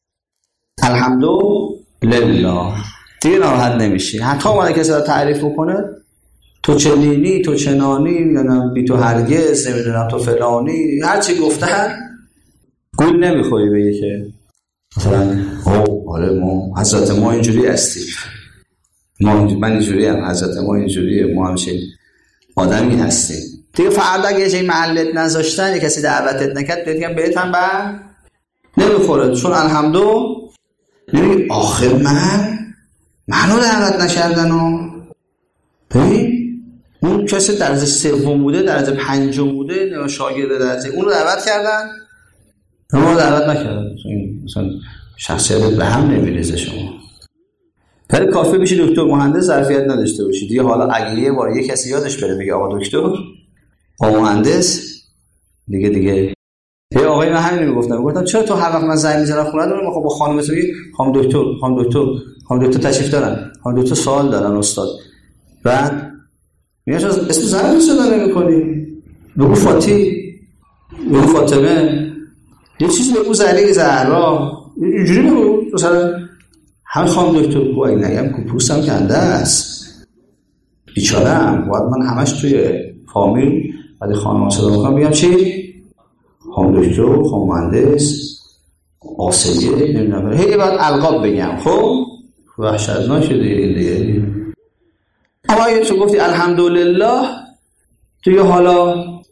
[SPEAKER 1] الحمدلله دیگه ناراحت نمیشی. حتی اومده کسی رو تعریف بکنه تو چنینی، تو چنانی، یا بی تو هرگز، نمیدونم تو فلانی، هر چی گفتن گول نمیخوری بگی که مثلا او آره ما حضرت ما اینجوری هستیم، ما من اینجوری هم، حضرت ما اینجوریه، ما همچین آدمی هستیم دیگه. فردا اگه یه محلت نذاشتن، یه کسی دعوتت نکرد دیگه بهت هم بر نمیخوره، چون الحمدو نمیگه آخر من منو دعوت نکردن و ببین اون کسی درجه سوم بوده، درجه پنجم بوده، نه شاگرد درجه اون رو دعوت کردن، ما دعوت نکردن. مثلا شخصیت به هم نمیریزه. شما ولی کافی بشی دکتر مهندس ظرفیت نداشته باشی دیگه. حالا اگه یه بار یه کسی یادش بره بگه آقا دکتر، آقا مهندس، دیگه دیگه یه آقای من همین میگفتم، میگفتم چرا تو هر وقت من زنگ میزنم خونه دارم خب با خانم میگی خانم دکتر، خانم دکتر، خانم دکتر تشریف دارن، خانم دکتر سوال دارن استاد. بعد میگه چرا اسم زن صدا نمی‌کنی؟ بگو فاتی، بگو فاطمه، یه چیزی بگو زلی زهرا، اینجوری بگو. مثلا هم خانم دکتر کو اگه نگم کو پوستم کنده است، بیچاره‌ام، باید من همش توی فامیل بعد خانم صدا می‌کنم بگم چی؟ خانم دکتر، خانم مهندس، آسیه، نمیدونم، هی باید القاب بگم. خب وحشتناک دیگه دیگه. اما اگه تو گفتی الحمدلله توی حالا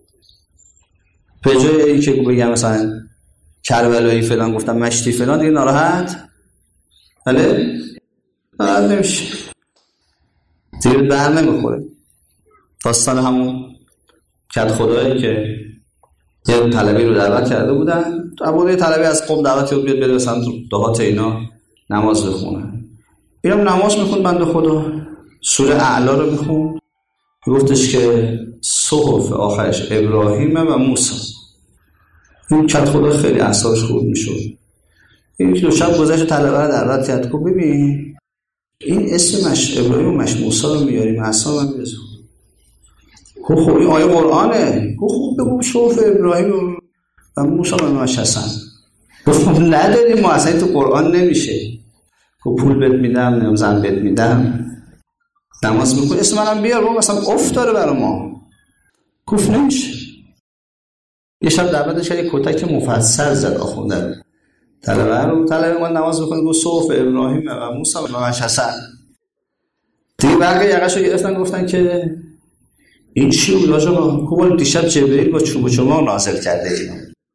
[SPEAKER 1] به جای این که بگم مثلا کربلایی فلان گفتم مشتی فلان، دیگه ناراحت بله ناراحت نمیشه دیگه، بر نمیخوره. داستان همون کد خدایی که یه طلبی رو دعوت کرده بودن، تو یه طلبی از قم دعوت رو بیاد بده مثلا تو دهات اینا نماز بخونه. اینم نماز میخوند بنده خدا، سوره اعلا رو میخوند، گفتش که صحف آخرش ابراهیم و موسی. این کد خدا خیلی اعصابش خورد میشد. این دو شب گذشت طلبه رو دعوت کرد، گفت ببین این اسم مش ابراهیم و مش موسی رو میاریم اعصابم میرسه. خب خب این آیه قرآنه. گفت خوب بگو صحف ابراهیم و موسی و مش حسن. گفت نداریم ما، اصلا تو قرآن نمیشه. گفت پول بهت میدم، نمیدونم زن بهت میدم، نماز میکنی اسم منم بیار، بابا مثلا افت داره برای ما. گفت نمیشه. یه شب دعوتش کرد، کتک مفصل زد آخوندن طلبه رو، طلبه ما نماز میکنه، گفت صحف ابراهیم و موسی و مش حسن. دیگه بقیه یقشو گرفتن گفتن که این چی بود آجا؟ خب دیشب جبرئیل با چوب و چماق نازل کرده اینو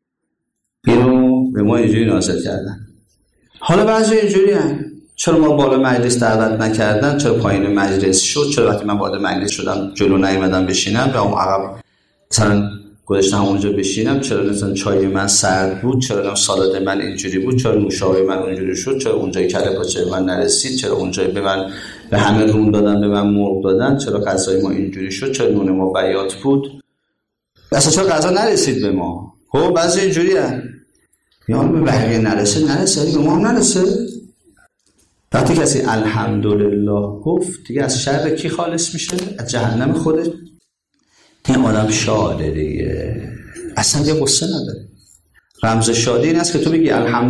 [SPEAKER 1] اینو به ما اینجوری نازل کردن. حالا بعضی اینجوری هن. چرا ما بالا مجلس دعوت نکردن؟ چرا پایین مجلس شد؟ چرا وقتی من بالا مجلس شدم جلو نیومدم بشینم و اون عقب مثلا گذاشتم اونجا بشینم؟ چرا مثلا چای من سرد بود؟ چرا سالاد من اینجوری بود؟ چرا نوشابه من اونجوری شد؟ چرا اونجای کله پاچه من نرسید؟ چرا اونجای به من به همه رون دادن، به من مرغ دادن؟ چرا غذای ما اینجوری شد؟ چرا نون ما بیات بود؟ اصلا چرا غذا نرسید به ما؟ خب بعضی اینجوریه، یا به بقیه نرسه نرسه به ما هم نرسه. وقتی کسی الحمدلله گفت دیگه از شر کی خالص میشه؟ از جهنم خودش. این آدم شاده دیگه، اصلا یه قصه نداره. رمز شادی این است که تو بگی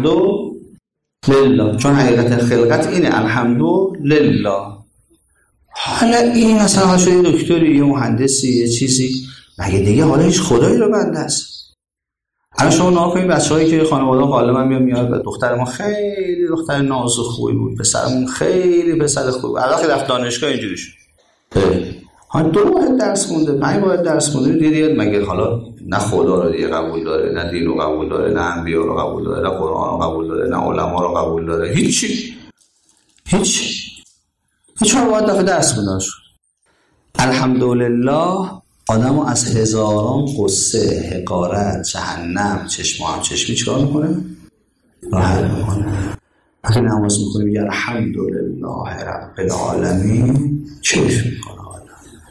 [SPEAKER 1] الحمدلله، چون حقیقت خلقت اینه الحمدلله. حالا این مثلا ها شده دکتری، یه مهندسی، یه چیزی، مگه دیگه حالا هیچ خدایی رو بنده است؟ الان شما نگاه کنید بچه‌هایی که خانواده غالبا میاد میاد دختر ما خیلی دختر ناز و خوبی بود، پسرمون خیلی پسر خوبی بود، الان که رفت دانشگاه اینجوری شد. ها دو واحد درس مونده، پنج واحد درس مونده، دیدید مگه حالا نه خدا رو دیگه قبول داره، نه دین رو قبول داره، نه انبیا رو قبول داره، نه قرآن رو قبول داره، نه علما رو قبول داره، هیچی. هیچ هیچ وقت دفعه درس بداش. الحمدلله آدمو از هزاران قصه، حقارت، جهنم، چشم هم چشمی چیکار میکنه؟ راحت میکنه. وقتی نماز میکنه میگه الحمدلله رب العالمین، کیف میکنه آدم.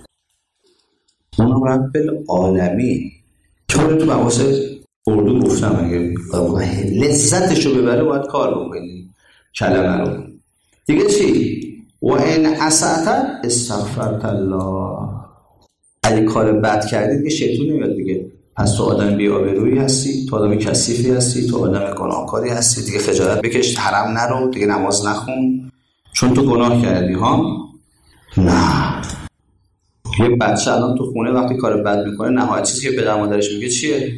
[SPEAKER 1] اونم رب العالمین چون تو مواضع اردو گفتم اگه لذتشو ببره باید کار بکنی کلمه رو. دیگه چی؟ و این اسعت استغفرت الله، اگه کار بد کردی دیگه شیطون نمیاد دیگه. پس تو آدم بی‌آبرویی هستی، تو آدم کثیفی هستی، تو آدم گناهکاری هستی، دیگه خجالت بکش، حرم نرو، دیگه نماز نخون چون تو گناه کردی ها. نه، یه بچه الان تو خونه وقتی کار بد میکنه نهایت چیزی که پدر مادرش میگه چیه؟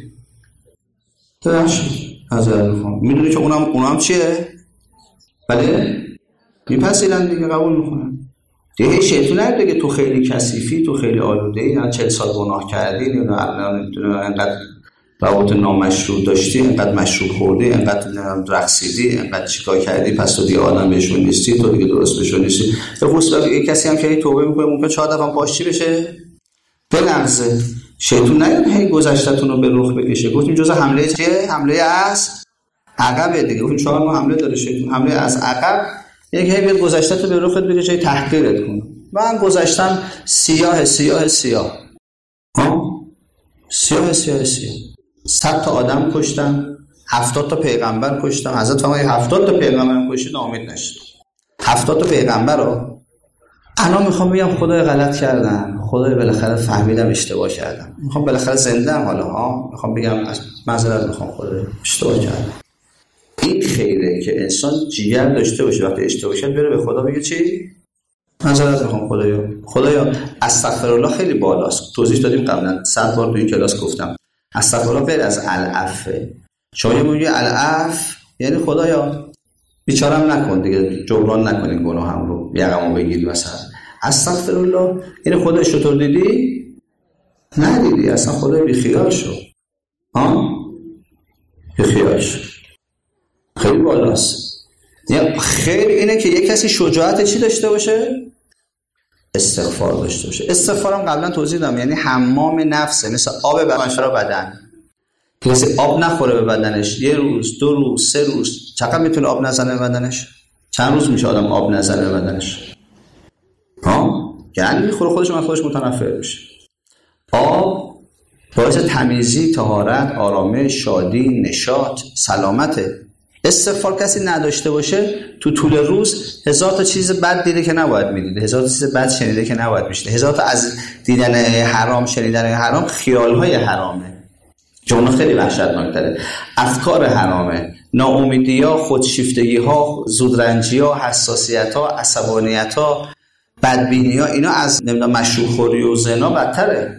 [SPEAKER 1] ببخشید حضرت میخوام، میدونی که اونم اونم چیه؟ بله میپذیرن دیگه، قبول میکنن دیگه. شیطون نمیاد دیگه تو خیلی کثیفی، تو خیلی آلوده‌ای، نه چهل سال گناه کردی، نه انقدر روابط نامشروع داشتی، انقدر مشروب خوردی، انقدر رقصیدی، انقدر چیکار کردی، پس تو دیگه آدم بهشون نیستی، تو دیگه درست بهشون نیستی. به خصوص یه کسی هم که توبه میکنه ممکن چهار دفعه پاش چی بشه؟ بلرزه. شیطون نیاد هی گذشته‌تون رو به رخ بکشه. گفتیم جزء حمله چیه؟ حمله از عقبه دیگه. گفتیم چهار نوع حمله داره شیطون. حمله از عقب یکی هی به گذشته‌ت به رخت بگه چه تحقیرت کنه. من گذشتم سیاه سیاه سیاه. ها؟ سیاه سیاه سیاه. صد تا آدم کشتم، هفتاد تا پیغمبر کشتم. حضرت فرمودن هفتاد تا پیغمبر کشید ناامید نشید. هفتاد تا پیغمبر رو الان میخوام بگم خدای غلط کردم، خدای بالاخره فهمیدم اشتباه کردم، میخوام بالاخره زنده ام حالا ها، میخوام بگم معذرت میخوام خدای اشتباه کردم. این خیره که انسان جیگر داشته باشه وقتی اشتباه کرد بره به خدا بگه چی؟ معذرت میخوام خدایا، خدایا استغفرالله خیلی بالاست. توضیح دادیم قبلا، صد بار تو این کلاس گفتم استغفرالله غیر از العفو. شما میگی العفو یعنی خدایا بیچارم نکن دیگه، جبران نکنین گناهم رو، یقمو بگیری مثلا. استغفرالله یعنی خدا شطور دیدی؟ ندیدی، اصلا خدا بی خیال شو. ها؟ بی خیال شو. خیلی بالاست. یعنی خیر اینه که یک کسی شجاعت چی داشته باشه؟ استغفار داشته باشه. استغفارم قبلا توضیح دادم، یعنی حمام نفسه، مثل آب بشرا بدن. کسی آب نخوره به بدنش یه روز، دو روز، سه روز، چقدر میتونه آب نزنه به بدنش؟ چند روز میشه آدم آب نزنه به بدنش؟ ها؟ یعنی میخوره خودش من خودش متنفر بشه. آب باعث تمیزی، طهارت، آرامش، شادی، نشاط، سلامته. استغفار کسی نداشته باشه تو طول روز هزار تا چیز بد دیده که نباید میدیده، هزار تا چیز بد شنیده که نباید میشنیده، هزار تا از دیدن حرام، شنیدن حرام، خیالهای حرامه که اونا خیلی وحشتناک‌تره، افکار حرامه، ناامیدی‌ها، خودشیفتگی‌ها، زودرنجی‌ها، حساسیت‌ها، عصبانیت‌ها، بدبینی‌ها، اینا از نمیدونم مشروب خوری و زنا بدتره.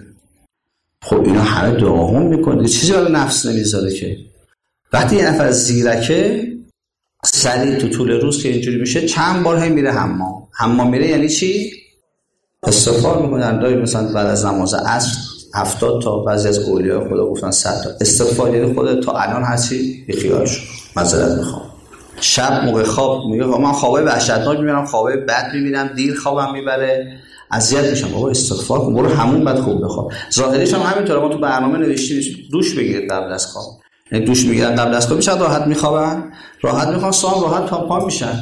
[SPEAKER 1] خب اینا همه داغون میکنه، چیزی برای نفس نمیذاره که. وقتی یه نفر زیرکه سریع تو طول روز که اینجوری میشه چند بار هم میره حمام. حمام میره یعنی چی؟ استغفار میکنه. اندایی مثلا بعد از نماز عصر هفتاد تا، بعضی از اولیاء خدا گفتن صد تا استغفار، یعنی خودت تا الان هستی بیخیال شو، معذرت میخوام. شب موقع خواب میگه من خوابای وحشتناک میبینم، خوابای بد میبینم، دیر خوابم میبره، اذیت میشم. بابا استغفار کن، برو همون بعد خوب بخواب. ظاهریش هم همینطوره، ما تو برنامه نوشتیم دوش بگیرید قبل از خواب. یعنی دوش میگیرن قبل از خواب میشن راحت میخوابن، راحت میخوان، صبح راحت تا پا میشن.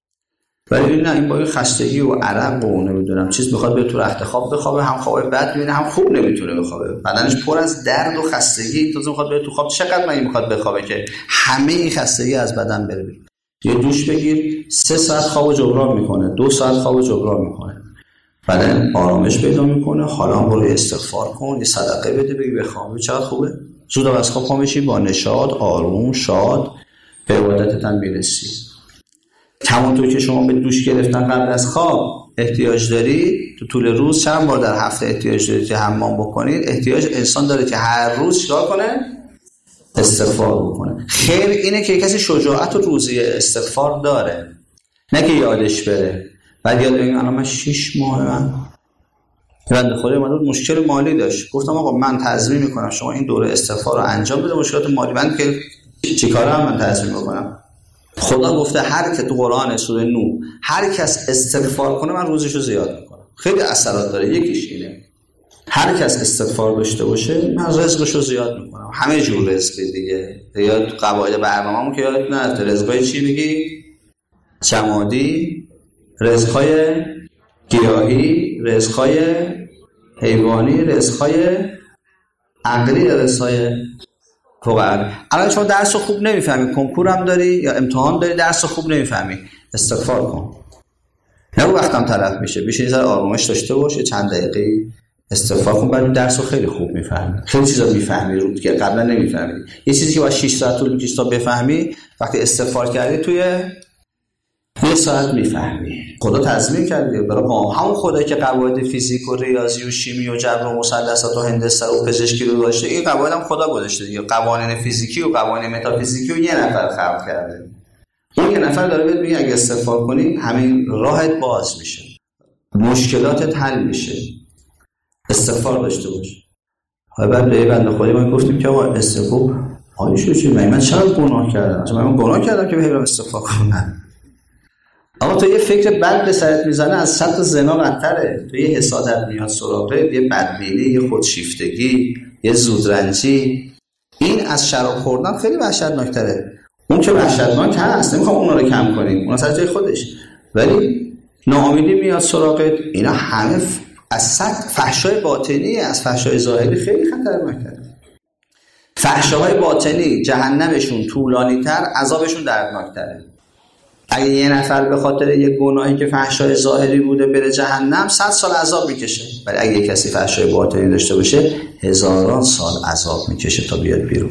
[SPEAKER 1] ولی نه، این با خستگی و عرق و نمیدونم چیز میخواد به تو رخت خواب بخوابه، هم خواب بد میبینه هم خوب نمیتونه بخوابه، بدنش پر از درد و خستگی، تو میخواد بره تو خواب. چقدر من میخواد بخوابه که همه این خستگی از بدن بره بیرون. یه دوش بگیر، سه ساعت خوابو جبران میکنه، دو ساعت خوابو جبران میکنه، بدن آرامش پیدا میکنه. حالا برو استغفار کن، یه صدقه بده، بگی بخواب، چقدر خوبه. زود از خواب پا میشی با نشاط، آروم، شاد به عبادتت هم میرسی. همونطور که شما به دوش گرفتن قبل از خواب احتیاج داری، تو طول روز چند بار در هفته احتیاج داری که حمام بکنید. احتیاج انسان داره که هر روز چیکار کنه؟ استغفار بکنه. خیر اینه که کسی شجاعت و روزی استغفار داره، نه که یادش بره بعد یاد بگیم الان من شش ماه من بنده خدا اومد مشکل مالی داشت، گفتم آقا من تضمین میکنم شما این دوره استغفار رو انجام بده، مشکلات مالی من که چیکارم من تضمین میکنم. خدا گفته هر که تو قرآن سوره نو هر کس استغفار کنه من روزشو زیاد میکنم. خیلی اثرات داره. یکیش اینه هر کس استغفار داشته باشه من رزقشو زیاد میکنم. همه جور رزقی دیگه. یا قواعد برنامه‌مون که یادت نرفته. رزقای چی میگی؟ جمادی، رزقای گیاهی، رزقای حیوانی، رزقای عقلی، رزقای فقر. الان شما درس خوب نمیفهمی، کنکور هم داری یا امتحان داری، درس خوب نمیفهمی، استغفار کن. نه وقتم تلف میشه. بشه یه ذره آرامش داشته باش، چند دقیقه استغفار کن، بعد درس رو خیلی خوب میفهمی. خیلی چیزا میفهمی رو که قبلا نمیفهمی. یه چیزی که با شش ساعت طول میکشه تا بفهمی، وقتی استغفار کردی توی یه ساعت میفهمی. خدا تضمین کرده برای ما، همون خدایی که قواعد فیزیک و ریاضی و شیمی و جبر و مثلثات و هندسه و پزشکی رو داشته، این قواعد هم خدا گذاشته دیگه. قوانین فیزیکی و قوانین متافیزیکی رو یه نفر خلق کرده. اون یه نفر داره بهت میگه اگه استغفار کنی همین راحت باز میشه، مشکلاتت حل میشه. استغفار داشته باش. حالا بعد به بنده خدای ما گفتیم که آقا استغفار حالیشو چی؟ من چرا گناه کردم؟ اصلا من گناه کردم که بهرام استغفار کنم. اما تو یه فکر بد به سرت میزنه از صد زنا بدتره. تو یه حسادت میاد سراغت، یه بدبینی، یه خودشیفتگی، یه زودرنجی. این از شراب خوردن خیلی وحشتناکتره. اون که وحشتناک هست، نمیخوام اونا رو کم کنیم، اونا سر جای خودش، ولی ناامیدی میاد سراغت. اینا همه از صد فحشای باطنی، از فحشای ظاهری خیلی خطرناکتره. فحشاهای باطنی جهنمشون طولانی تر، عذابشون دردناکتره. اگه یه نفر به خاطر یه گناهی که فحشای ظاهری بوده بره جهنم، صد سال عذاب میکشه. ولی اگه کسی فحشای باطنی داشته باشه، هزاران سال عذاب میکشه تا بیاد بیرون.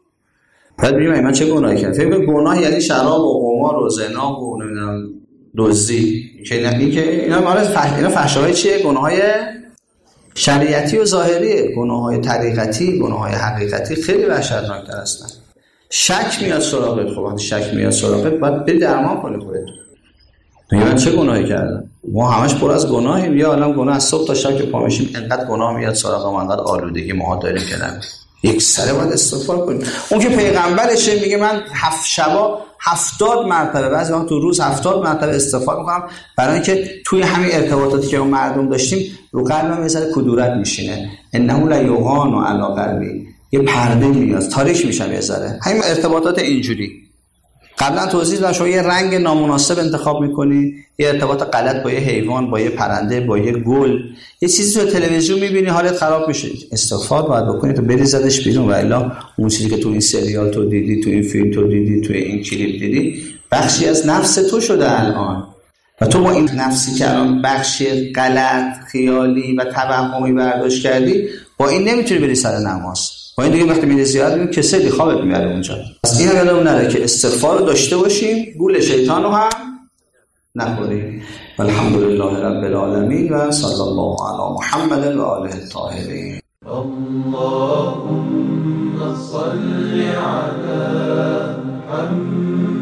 [SPEAKER 1] بعد میگم من چه گناهی کردم؟ فکر کنم گناه یعنی شراب و قمار و زنا و نمیدونم دزدی. که این که اینا مال فحش اینا فحشاهای چیه؟ گناههای شریعتی و ظاهریه. گناههای طریقتی، گناههای حقیقتی خیلی وحشتناکتر هستن. شک میاد سراغت. خب وقتی شک میاد سراغت باید بری درمان کنی خودت. میگم من چه گناهی کردم؟ ما همش پر از گناهیم. یا الان گناه از صبح تا شب که پا میشیم انقدر گناه میاد سراغ ما، انقدر آلودگی ما داریم که نمی‌دونم. یک سره باید استغفار کنیم. اون که پیغمبرشه میگه من هفت شبا هفتاد مرتبه، بعضی وقت تو روز هفتاد مرتبه استغفار میکنم، برای اینکه توی همین ارتباطاتی که اون مردم داشتیم رو قلبم یه ذره کدورت میشینه. انه لا یغان علی قلبی، یه پرده میاد، تاریک میشم یه ذره. همین ارتباطات اینجوری قبلا توضیح دادم. شما یه رنگ نامناسب انتخاب میکنی، یه ارتباط غلط با یه حیوان، با یه پرنده، با یه گل، یه چیزی تو تلویزیون میبینی حالت خراب میشه. استغفار باید بکنی تو بریزدش بیرون. و الا اون چیزی که تو این سریال تو دیدی، تو این فیلم تو دیدی، تو این کلیپ دیدی، بخشی از نفس تو شده الان. و تو با این نفسی که الان بخشی غلط، خیالی و توهمی برداشت کردی، با این نمیتونی بری سر نماز. با این دیگه وقتی میری زیاد میبینی کسلی خوابت میبره اونجا. پس این هم یادمون نره که استغفار رو داشته باشیم، گول شیطان رو هم نخوریم. الحمدلله رب العالمین و صلی الله علی محمد و آله الطاهرین.
[SPEAKER 2] اللهم صل علی محمد